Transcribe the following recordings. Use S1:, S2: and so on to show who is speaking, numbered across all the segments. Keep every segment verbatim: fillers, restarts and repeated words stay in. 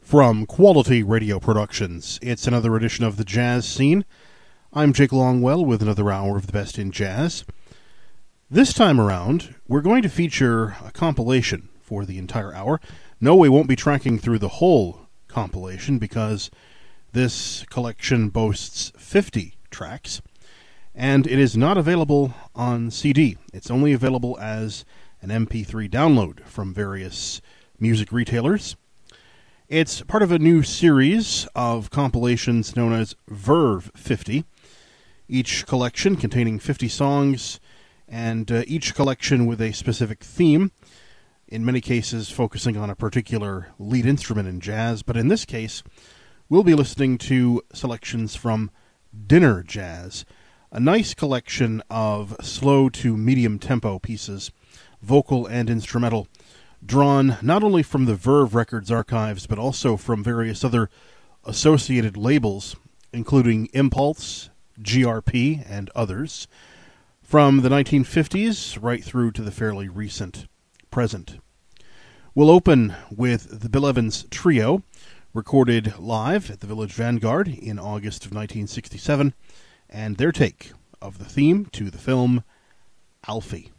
S1: From Quality Radio Productions, it's another edition of the Jazz Scene. I'm Jake Longwell with another hour of the best in jazz. This time around, we're going to feature a compilation for the entire hour. No, we won't be tracking through the whole compilation because this collection boasts fifty tracks, and it is not available on C D. It's only available as an M P three download from various music retailers. It's part of a new series of compilations known as Verve fifty, each collection containing fifty songs, and uh, each collection with a specific theme, in many cases focusing on a particular lead instrument in jazz, but in this case, we'll be listening to selections from Dinner Jazz, a nice collection of slow to medium tempo pieces, vocal and instrumental, drawn not only from the Verve Records archives, but also from various other associated labels, including Impulse, G R P, and others, from the nineteen fifties right through to the fairly recent present. We'll open with the Bill Evans Trio, recorded live at the Village Vanguard in August of nineteen sixty-seven, and their take of the theme to the film Alfie.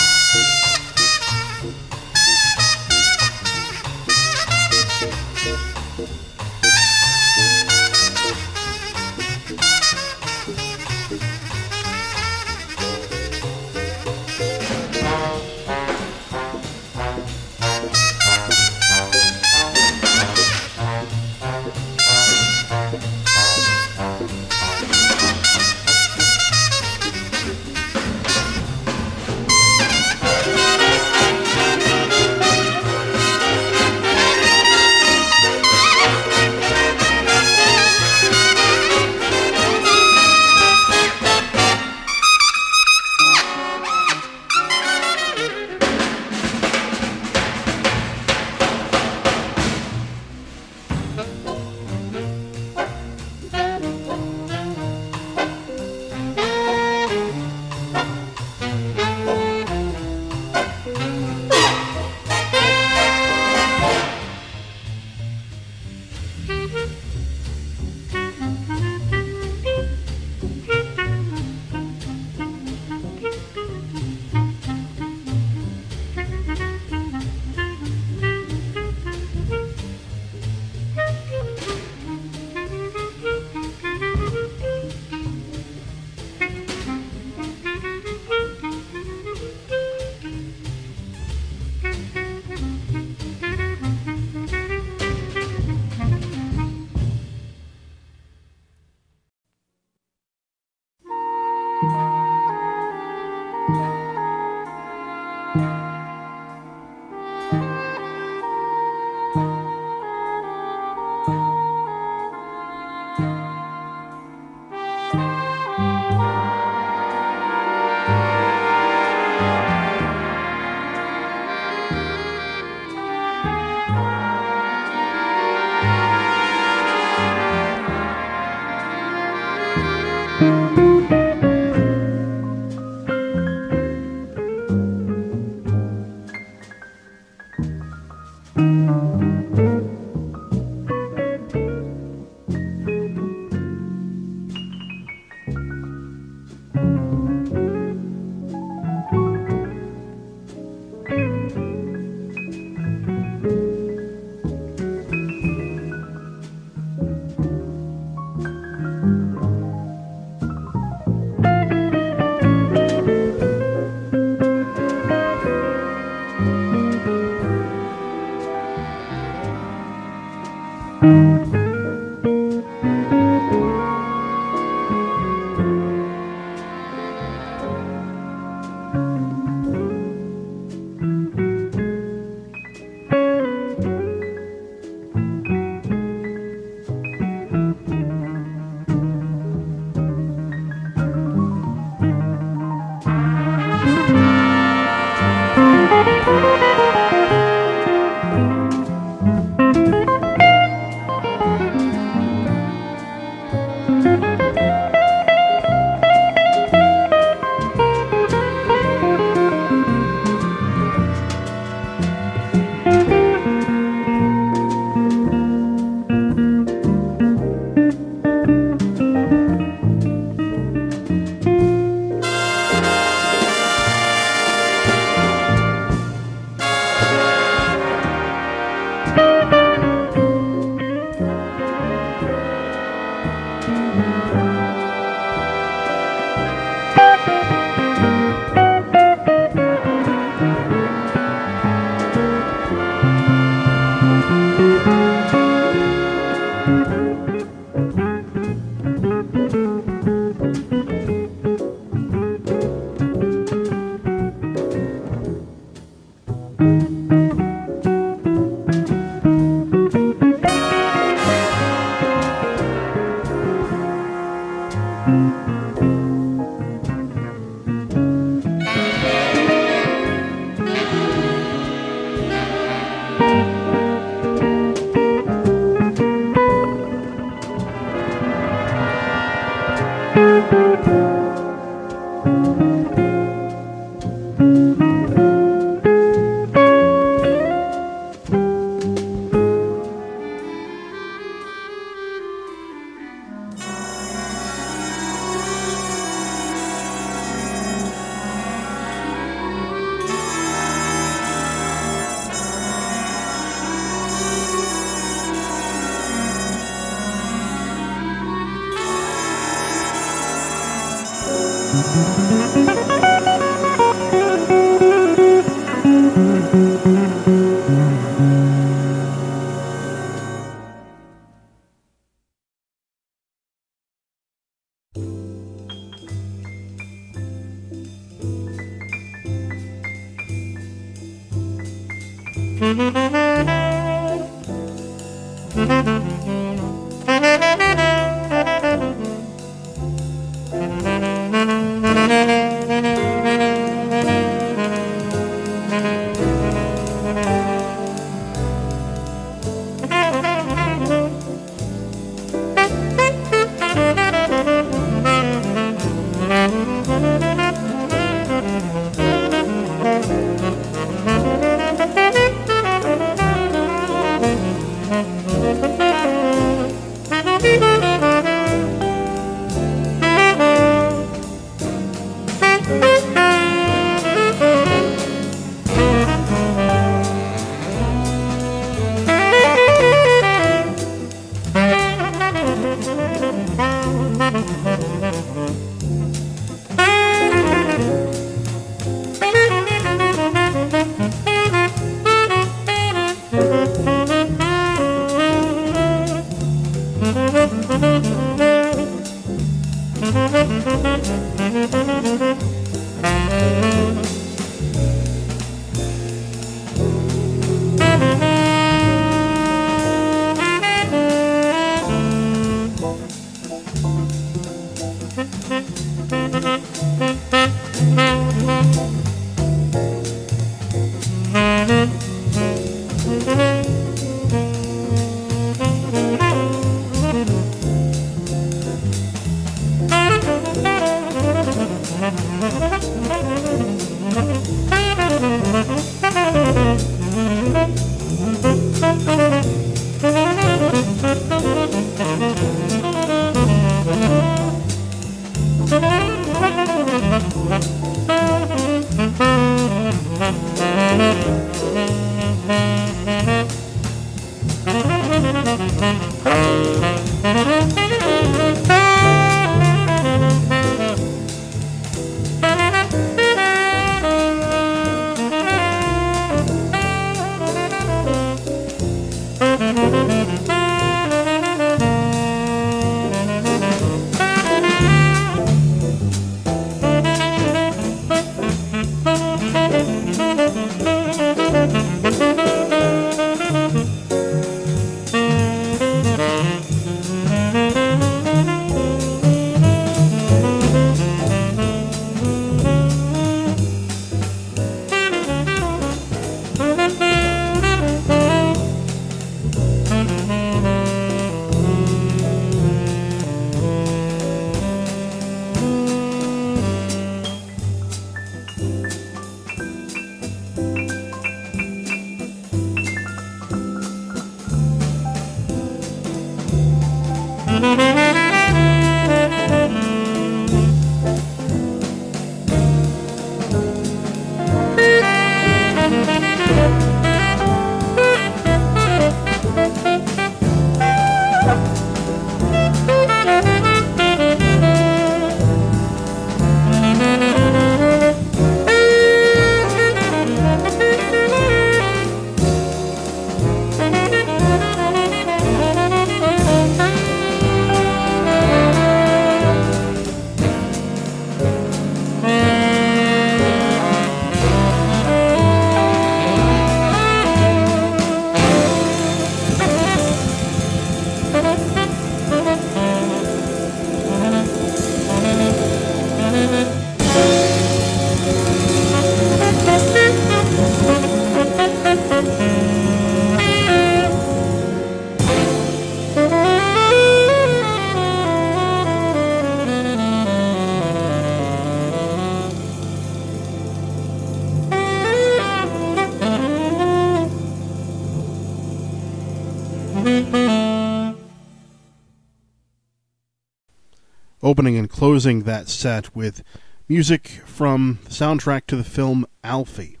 S1: Opening and closing that set with music from the soundtrack to the film Alfie.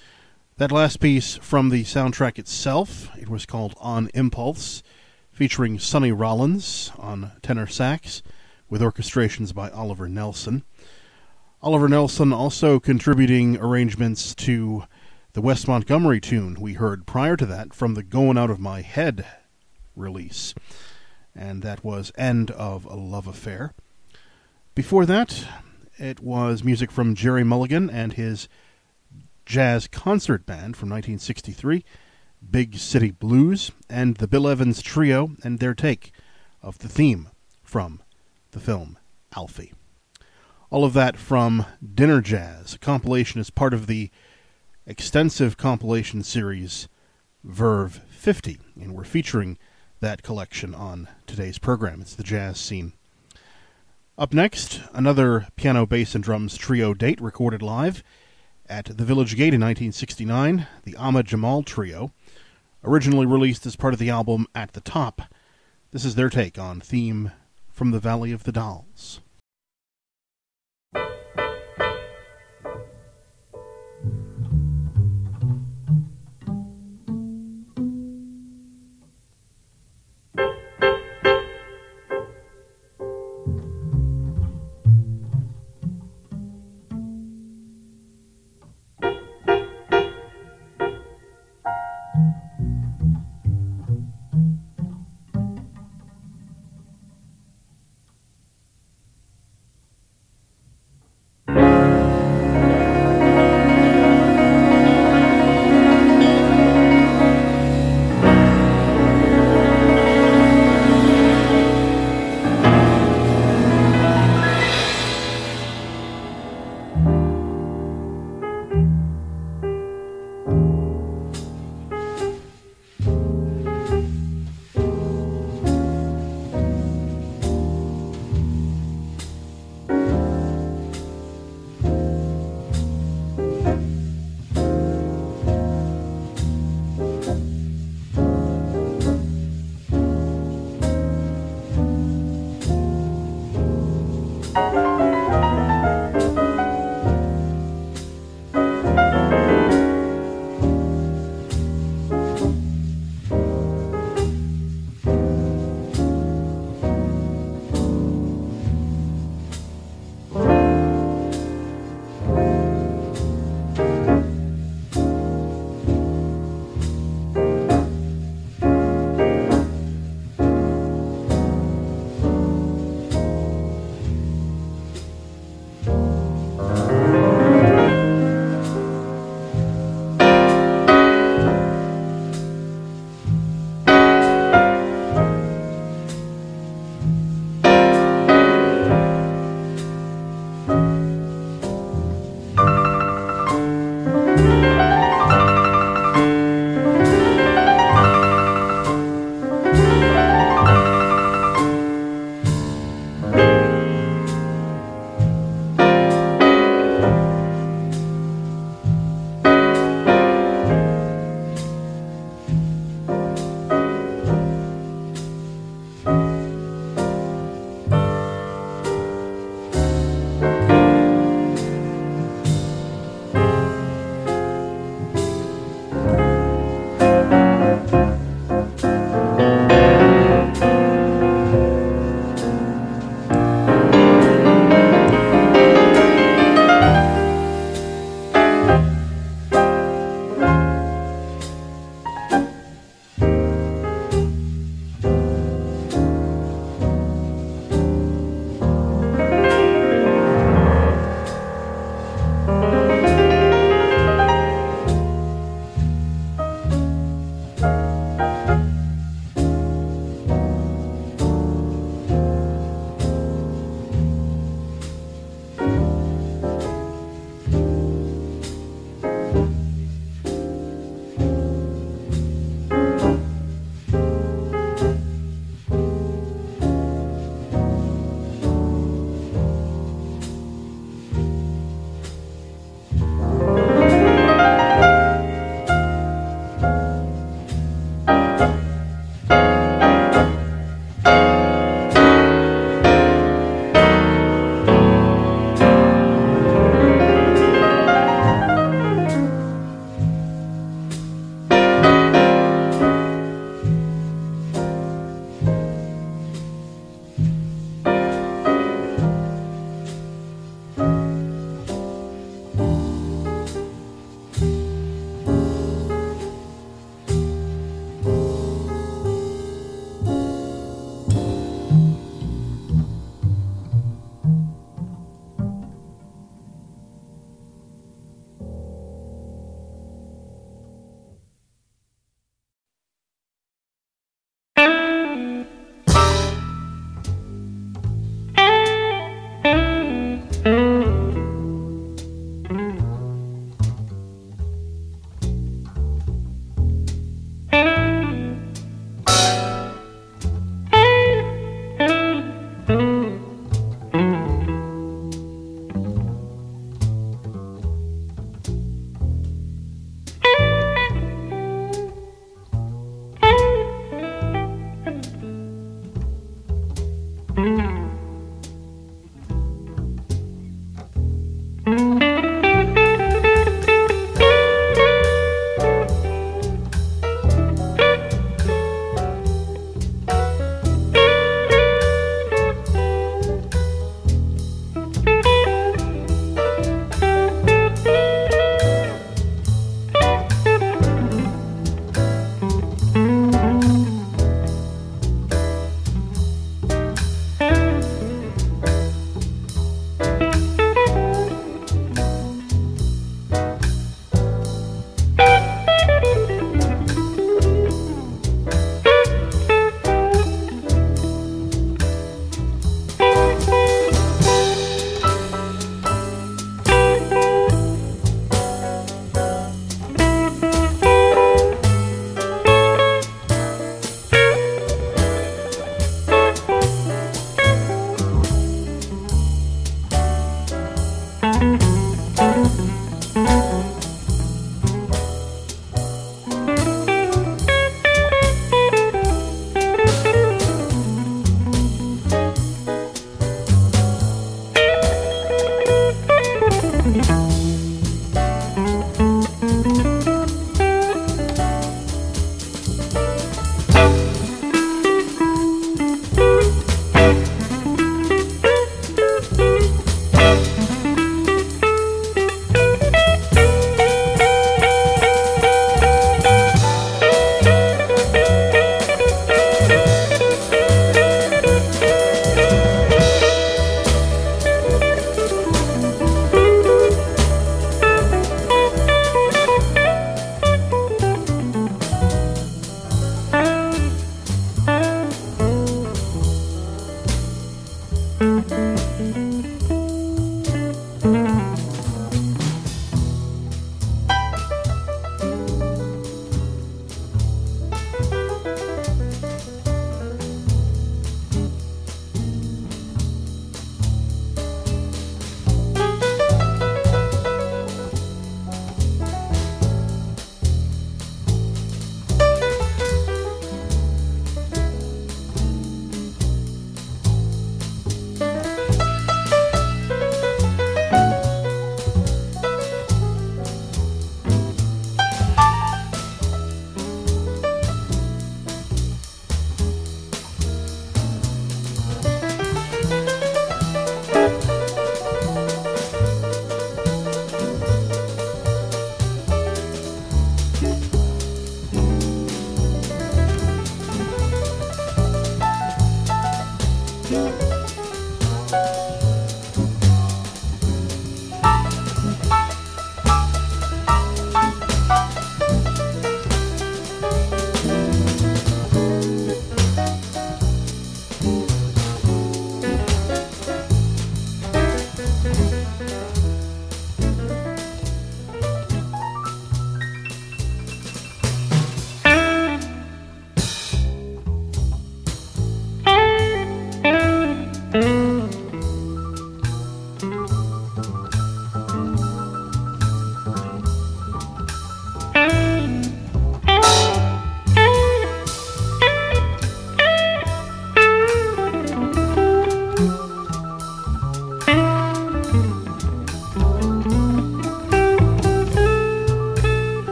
S1: That last piece from the soundtrack itself, it was called On Impulse, featuring Sonny Rollins on tenor sax, with orchestrations by Oliver Nelson. Oliver Nelson also contributing arrangements to the Wes Montgomery tune we heard prior to that from the Going Out of My Head release. And that was End of a Love Affair. Before that, it was music from Jerry Mulligan and his Jazz Concert Band from nineteen sixty-three, Big City Blues, and the Bill Evans Trio and their take of the theme from the film Alfie. All of that from Dinner Jazz. A compilation is part of the extensive compilation series Verve fifty, and we're featuring that collection on today's program. It's the Jazz Scene. Up next, another piano, bass, and drums trio date recorded live at the Village Gate in nineteen sixty-nine, the Ahmad Jamal Trio, originally released as part of the album At the Top. This is their take on Theme from the Valley of the Dolls.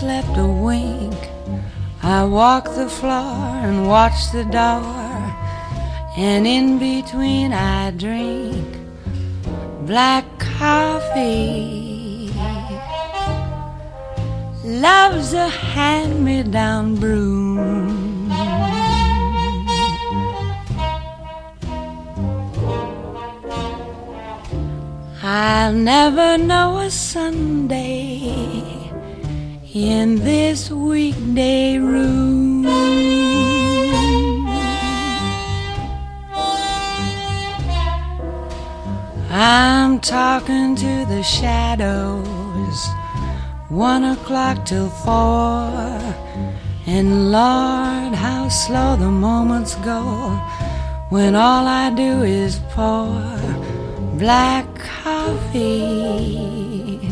S2: slept a wink. I walk the floor and watch the door, and in between I drink black coffee. Love's a hand-me-down broom. I'll never know a Sunday in this weekday room. I'm talking to the shadows, one o'clock till four, and Lord, how slow the moments go when all I do is pour black coffee.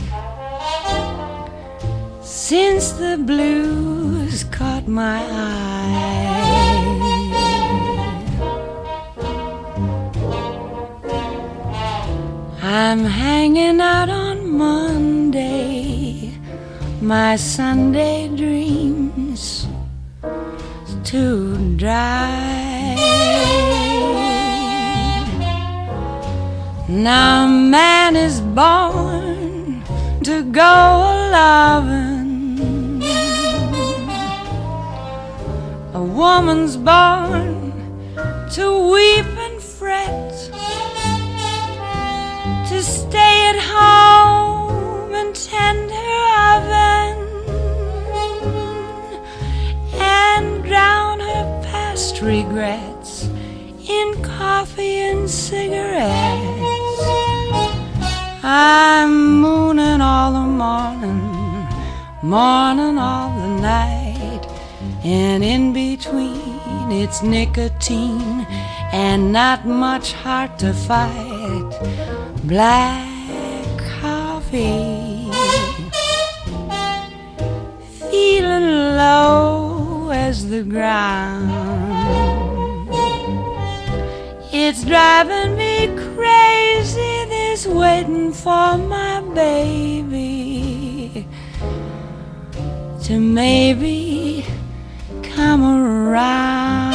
S2: Since the blues caught my eye, I'm hanging out on Monday, my Sunday dreams too dry. Now man is born to go a-lovin', a woman's born to weep and fret, to stay at home and tend her oven and drown her past regrets in coffee and cigarettes. I'm mooning all the morning, morning all the night, and in between it's nicotine and not much heart to fight. Black coffee, feeling low as the ground. It's driving me crazy, this waiting for my baby to maybe come around.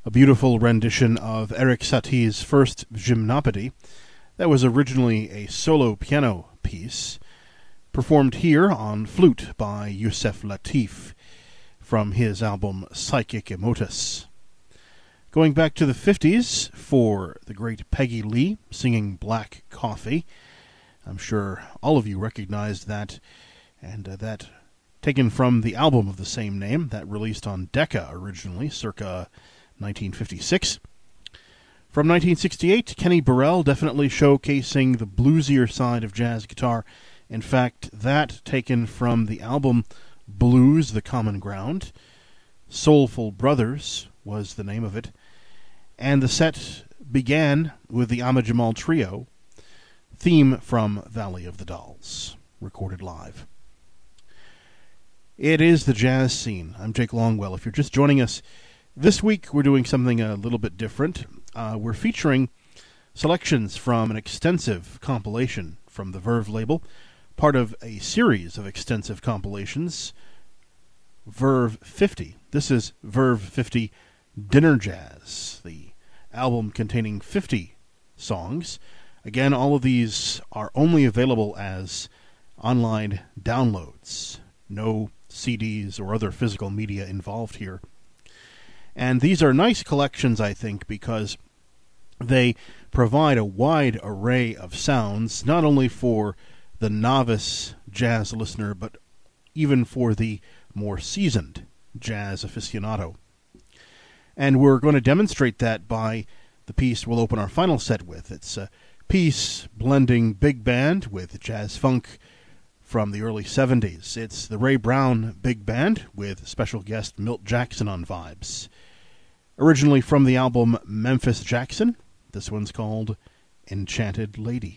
S1: a beautiful rendition of Erik Satie's first Gymnopédie that was originally a solo piano piece, performed here on flute by Yusef Lateef from his album Psychic Emotus. Going back to the fifties for the great Peggy Lee singing Black Coffee. I'm sure all of you recognized that, and uh, that taken from the album of the same name, that released on Decca originally, circa nineteen fifty-six. From nineteen sixty-eight, Kenny Burrell definitely showcasing the bluesier side of jazz guitar. In fact, that taken from the album Blues, The Common Ground. Soulful Brothers was the name of it. And the set began with the Ahmad Jamal Trio, theme from Valley of the Dolls, recorded live. It is the jazz scene. I'm Jake Longwell. If you're just joining us, this week we're doing something a little bit different. Uh, we're featuring selections from an extensive compilation from the Verve label, part of a series of extensive compilations, Verve fifty. This is Verve fifty Dinner Jazz, the album containing fifty songs. Again, all of these are only available as online downloads. No C Ds or other physical media involved here. And these are nice collections, I think, because they provide a wide array of sounds, not only for the novice jazz listener, but even for the more seasoned jazz aficionado. And we're going to demonstrate that by the piece we'll open our final set with. It's a piece blending big band with jazz funk from the early seventies. It's the Ray Brown Big Band with special guest Milt Jackson on vibes. Originally from the album Memphis Jackson, this one's called Enchanted Lady.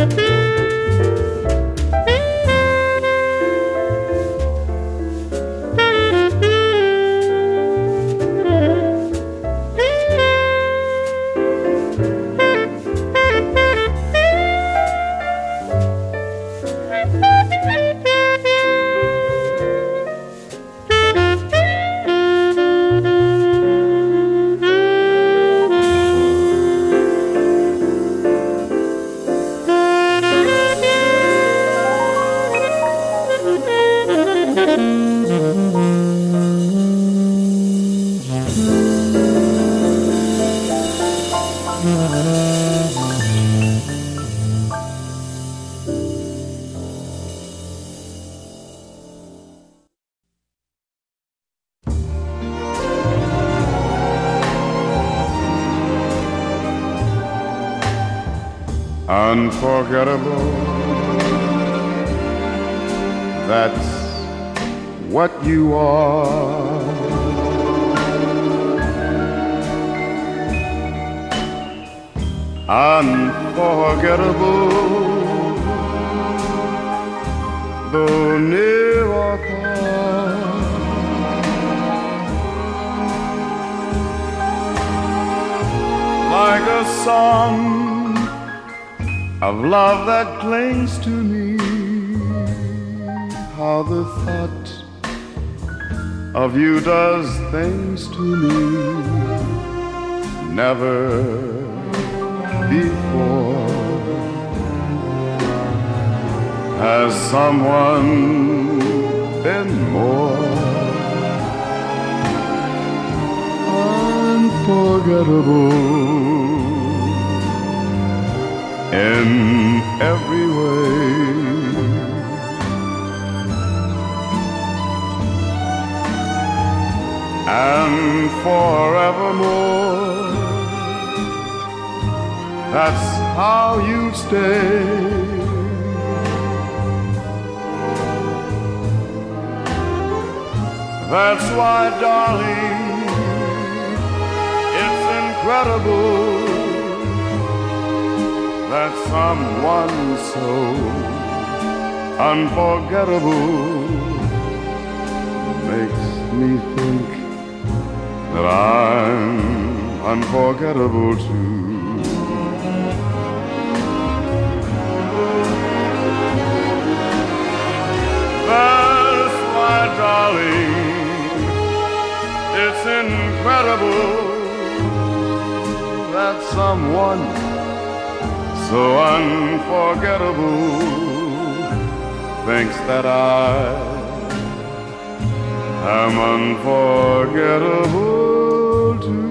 S3: Unforgettable, that's what you are. Unforgettable, though near or far. Like a song of love that clings to me, how the thought of you does things to me never before has someone been more unforgettable in every way. And forevermore, that's how you stay. That's why, darling, it's incredible that someone so unforgettable makes me think that I'm unforgettable too. That's why, darling, it's incredible that someone so unforgettable thinks that I am unforgettable too.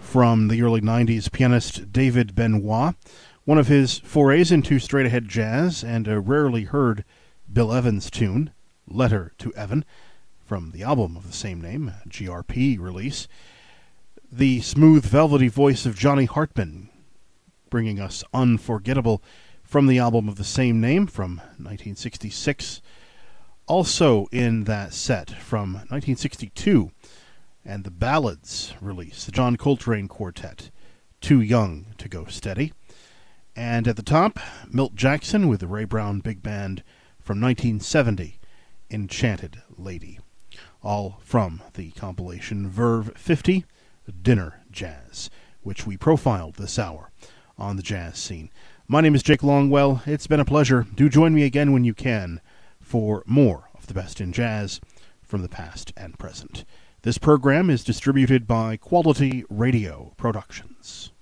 S1: from the early nineties pianist David Benoit, one of his forays into straight-ahead jazz, and a rarely heard Bill Evans tune, Letter to Evan, from the album of the same name, a G R P release. The smooth, velvety voice of Johnny Hartman, bringing us Unforgettable from the album of the same name from nineteen sixty-six. Also in that set from nineteen sixty-two, and the Ballads release, the John Coltrane Quartet, Too Young to Go Steady. And at the top, Milt Jackson with the Ray Brown Big Band from nineteen seventy, Enchanted Lady. All from the compilation Verve fifty, Dinner Jazz, which we profiled this hour on the jazz scene. My name is Jake Longwell. It's been a pleasure. Do join me again when you can for more of the best in jazz from the past and present. This program is distributed by Quality Radio Productions.